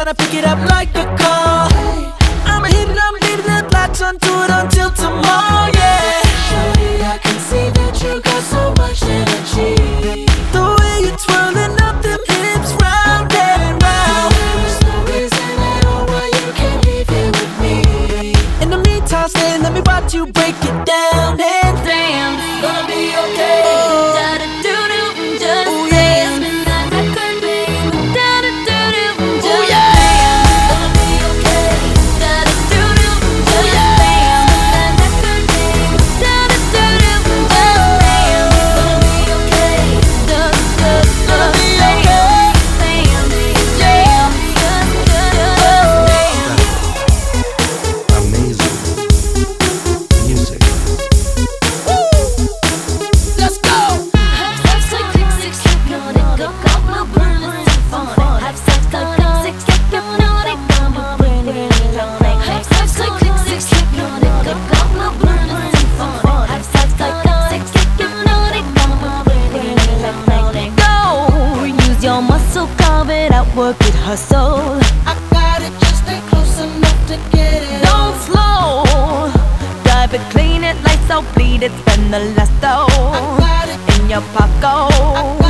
tryna pick it up like a call. I'ma hit it, I'm leaving it, latch onto it until tomorrow, yeah. Shorty, I can see that you got so much energy. The way you're twirling up them hips round and round. There is no reason at all why you can't leave here with me. In the meantime, stay, let me watch you break it down and Damn, it's gonna be okay. Da-da-doo-doo, just ooh, dance. yeah. Midnight record, baby. Da-da-doo-doo, just Ooh, yeah. dance. It's gonna be okay. Da-da-doo-doo, just dance. Midnight record, baby. Da-da-doo-doo, just dance. It's gonna be okay. Gonna be okay. Amazing music. Let's go. Have sex like six, hypnotic, go go, burn symphonic. Have sex like six, hypnotic, go burn electronic. Have sex like six, hypnotic, go go, burn symphonic. Have sex like six, hypnotic, go burn electronic. Go, use your muscle, carve it out, work it, hustle. I got it, just stay close enough to get it. Don't slow, drive it, clean it, lights out, bleed it, spend the last I dough got it, in your pocket.